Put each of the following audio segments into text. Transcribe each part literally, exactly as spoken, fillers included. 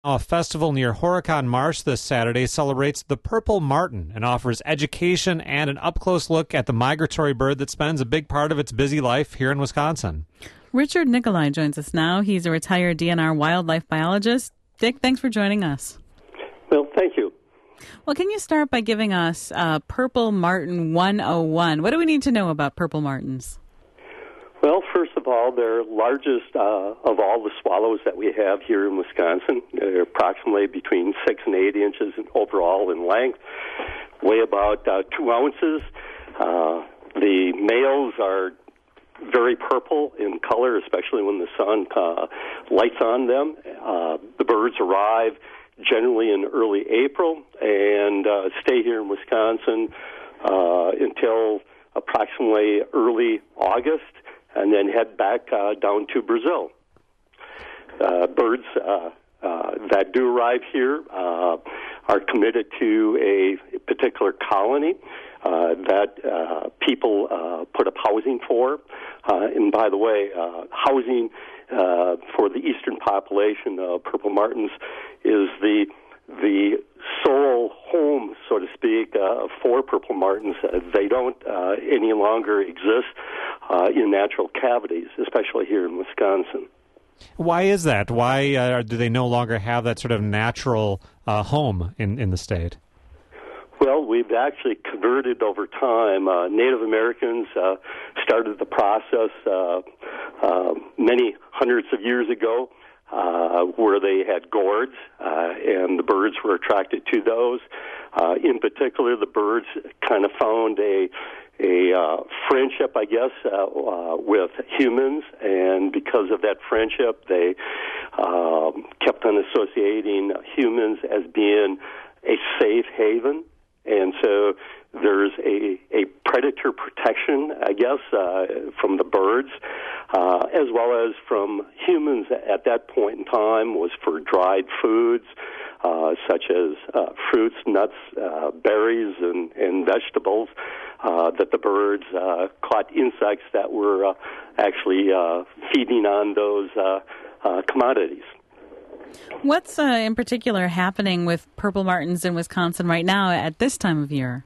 A festival near Horicon Marsh this Saturday celebrates the purple martin and offers education and an up-close look at the migratory bird that spends a big part of its busy life here in Wisconsin. Richard Nicolai joins us now. He's a retired D N R wildlife biologist. Dick, thanks for joining us. Well, thank you. Well, can you start by giving us uh, Purple Martin one oh one? What do we need to know about purple martins? Well, first of all, they're largest uh, of all the swallows that we have here in Wisconsin. They're approximately between six and eight inches overall in length, weigh about uh, two ounces. Uh, the males are very purple in color, especially when the sun uh, lights on them. Uh, the birds arrive generally in early April and uh, stay here in Wisconsin uh, until approximately early August, and then head back uh, down to Brazil. Uh, birds uh, uh, that do arrive here uh, are committed to a particular colony uh, that uh, people uh, put up housing for. Uh, and by the way, uh, housing uh, for the eastern population of purple martins is the the sole home, so to speak, uh, for purple martins. Uh, they don't uh, any longer exist uh, in natural cavities, especially here in Wisconsin. Why is that? Why uh, do they no longer have that sort of natural uh, home in, in the state? Well, we've actually converted over time. Uh, Native Americans uh, started the process uh, uh, many hundreds of years ago, Uh, where they had gourds, uh, and the birds were attracted to those. Uh, in particular, the birds kind of found a a uh, friendship, I guess, uh, uh, with humans, and because of that friendship, they um, kept on associating humans as being a safe haven, and so there's a, a predator protection, I guess, uh, from the birds, uh, as well as from humans at that point in time, was for dried foods, uh, such as uh, fruits, nuts, uh, berries, and, and vegetables, uh, that the birds uh, caught insects that were uh, actually uh, feeding on those uh, uh, commodities. What's uh, in particular happening with purple martins in Wisconsin right now at this time of year?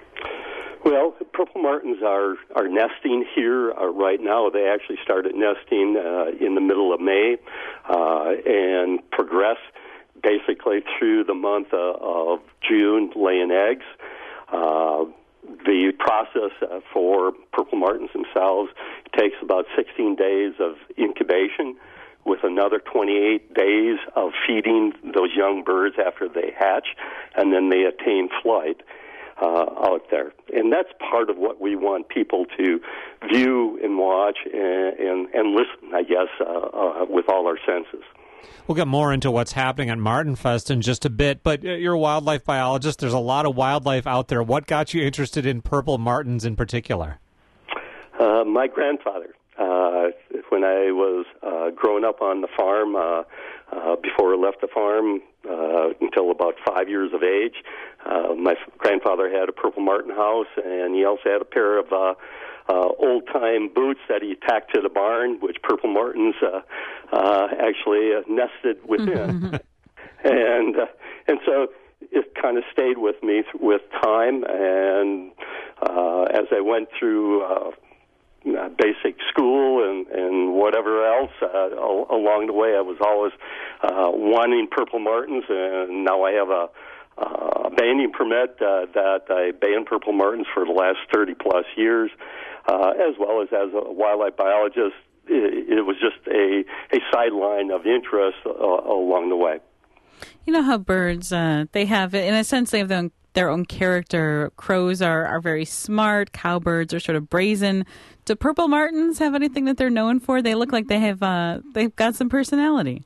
Well, purple martins are, are nesting here uh, right now. They actually started nesting uh, in the middle of May uh, and progress basically through the month uh, of June, laying eggs. Uh, the process uh, for purple martins themselves takes about sixteen days of incubation, with another twenty-eight days of feeding those young birds after they hatch, and then they attain flight uh, out there. And that's part of what we want people to view and watch and, and, and listen, I guess, uh, uh, with all our senses. We'll get more into what's happening at Martin Fest in just a bit, but you're a wildlife biologist. There's a lot of wildlife out there. What got you interested in purple martins in particular? Uh, my grandfather. Uh, when I was uh, growing up on the farm, uh, uh, before I left the farm uh, until about five years of age, uh, my f- grandfather had a purple martin house, and he also had a pair of uh, uh, old-time boots that he tacked to the barn, which purple martins uh, uh, actually uh, nested within. and uh, and so it kind of stayed with me th- with time, and uh, as I went through uh, Uh, basic school and, and whatever else uh, al- along the way, I was always uh, wanting purple martins, and now I have a, uh, a banding permit uh, that I band purple martins for the last thirty plus years, uh, as well as as a wildlife biologist. It, it was just a, a sideline of interest uh, along the way. You know how birds, uh, they have, in a sense, they have their own, their own character. Crows are, are very smart. Cowbirds are sort of brazen. Do purple martins have anything that they're known for? They look like they have, uh, they've got some personality.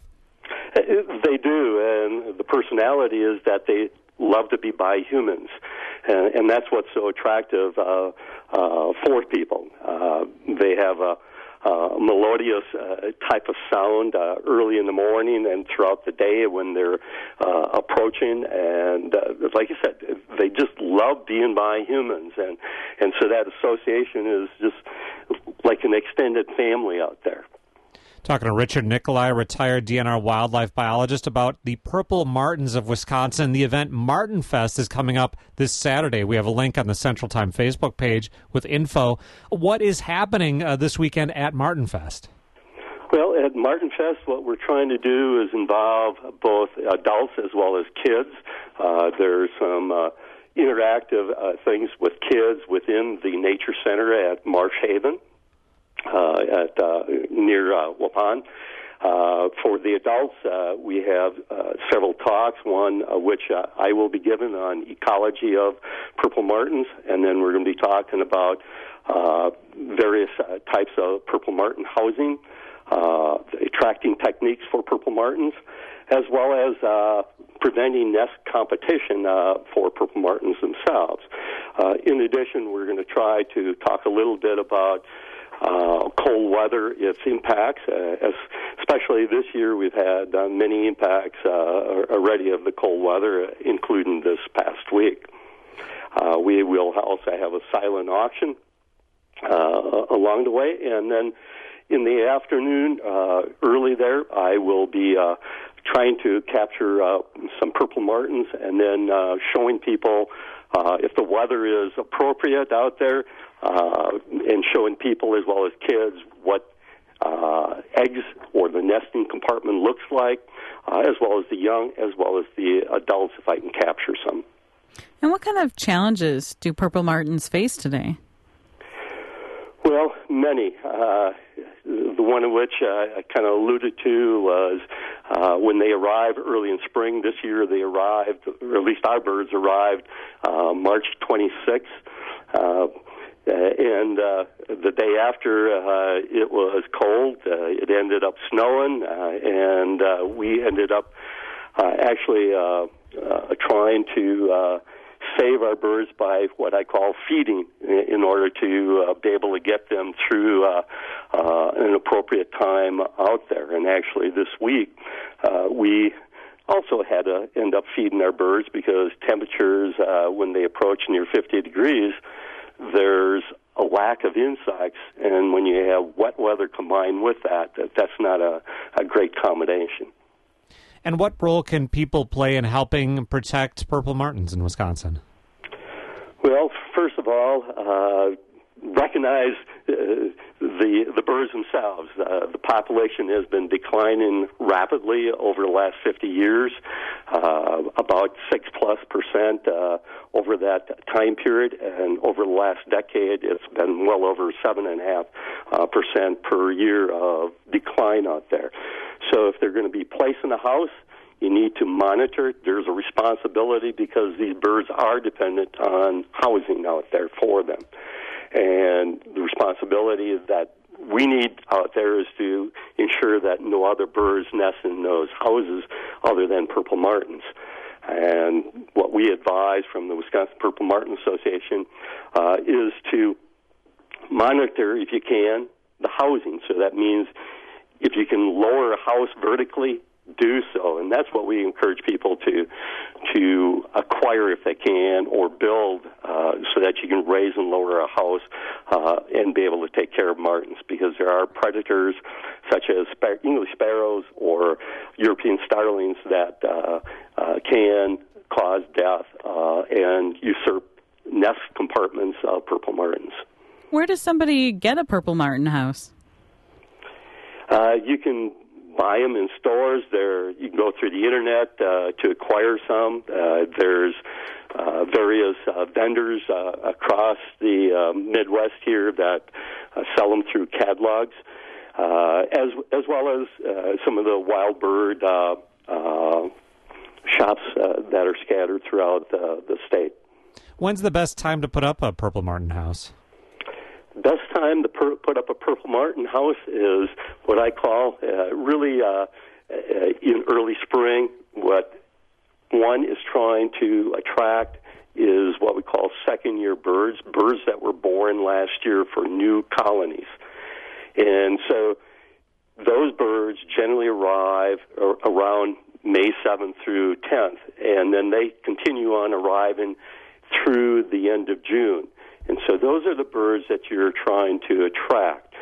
They do, and the personality is that they love to be by humans, and, and that's what's so attractive uh, uh, for people. Uh, they have a Uh, melodious uh, type of sound uh, early in the morning and throughout the day when they're uh, approaching. And uh, like I said, they just love being by humans. And, and so that association is just like an extended family out there. Talking to Richard Nicolai, retired D N R wildlife biologist, about the Purple Martins of Wisconsin. The event Martin Fest is coming up this Saturday. We have a link on the Central Time Facebook page with info. What is happening uh, this weekend at Martin Fest? Well, at Martin Fest, what we're trying to do is involve both adults as well as kids. Uh, there's some uh, interactive uh, things with kids within the Nature Center at Marsh Haven. Uh, at uh, near uh, Waupun. Uh, for the adults, uh, we have uh, several talks, one of which uh, I will be giving on ecology of purple martins, and then we're going to be talking about uh, various uh, types of purple martin housing, uh, attracting techniques for purple martins, as well as uh, preventing nest competition uh, for purple martins themselves. Uh, in addition, we're going to try to talk a little bit about Uh, cold weather, its impacts, uh, as, especially this year we've had uh, many impacts uh, already of the cold weather, including this past week. Uh, we will also have a silent auction uh, along the way, and then in the afternoon, uh, early there, I will be uh, trying to capture uh, some purple martins and then uh, showing people uh, if the weather is appropriate out there, Uh, and showing people as well as kids what uh, eggs or the nesting compartment looks like, uh, as well as the young, as well as the adults, if I can capture some. And what kind of challenges do purple martins face today? Well, many. Uh, the one of which uh, I kind of alluded to was uh, when they arrive early in spring. This year they arrived, or at least our birds arrived, uh, March twenty-sixth. Uh, Uh, and uh, the day after, uh, it was cold. Uh, it ended up snowing, uh, and uh, we ended up uh, actually uh, uh, trying to uh, save our birds by what I call feeding in order to uh, be able to get them through uh, uh, an appropriate time out there. And actually this week, uh, we also had to end up feeding our birds because temperatures, uh, when they approach near fifty degrees, there's a lack of insects, and when you have wet weather combined with that, that that's not a, a great combination. And what role can people play in helping protect purple martins in Wisconsin? Well, first of all, uh, recognize uh, the the birds themselves. Uh, the population has been declining rapidly over the last fifty years, uh, about six plus percent uh, over that time period, and over the last decade, it's been well over seven and a half uh, percent per year of decline out there. So, if they're going to be placed in a house, you need to monitor. There's a responsibility because these birds are dependent on housing out there for them. And the responsibility that we need out there is to ensure that no other birds nest in those houses other than purple martins. And what we advise from the Wisconsin Purple Martin Association uh, is to monitor, if you can, the housing. So that means if you can lower a house vertically, do so, and that's what we encourage people to to acquire if they can, or build uh, so that you can raise and lower a house uh, and be able to take care of martins, because there are predators such as spar- English sparrows or European starlings that uh, uh, can cause death uh, and usurp nest compartments of purple martins. Where does somebody get a purple martin house? Uh, you can buy them in stores. There, you can go through the internet uh, to acquire some. Uh, there's uh, various uh, vendors uh, across the uh, Midwest here that uh, sell them through catalogs, uh, as as well as uh, some of the wild bird uh, uh, shops uh, that are scattered throughout uh, the state. When's the best time to put up a purple martin house? Best time to per- put up a purple martin house is what I call uh, really uh, uh, in early spring. What one is trying to attract is what we call second-year birds, birds that were born last year for new colonies. And so those birds generally arrive around May seventh through tenth, and then they continue on arriving through the end of June. And so those are the birds that you're trying to attract.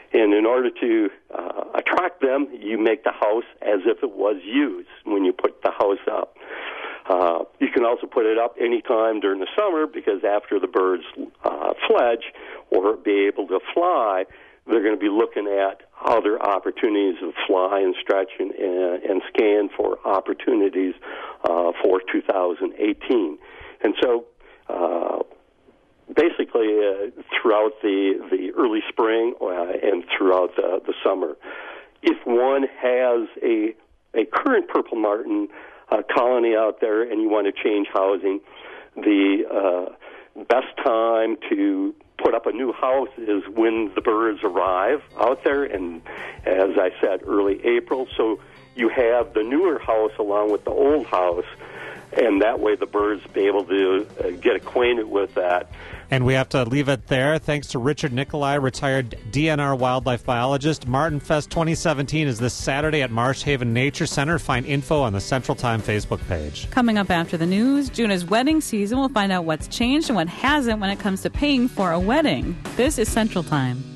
And in order to uh, attract them, you make the house as if it was used when you put the house up. Uh, you can also put it up anytime during the summer because after the birds uh, fledge or be able to fly, they're going to be looking at other opportunities of fly and stretch and, and, and scan for opportunities uh, for two thousand eighteen. And so uh, basically uh, throughout the, the early spring uh, and throughout the, the summer, if one has a, a current purple martin uh, colony out there and you want to change housing, the uh, best time to put up a new house is when the birds arrive out there, and as I said, early April. So you have the newer house along with the old house, and that way the birds be able to uh, get acquainted with that. And we have to leave it there. Thanks to Richard Nicolai, retired D N R wildlife biologist. Martin Fest twenty seventeen is this Saturday at Marsh Haven Nature Center. Find info on the Central Time Facebook page. Coming up after the news, June is wedding season. We'll find out what's changed and what hasn't when it comes to paying for a wedding. This is Central Time.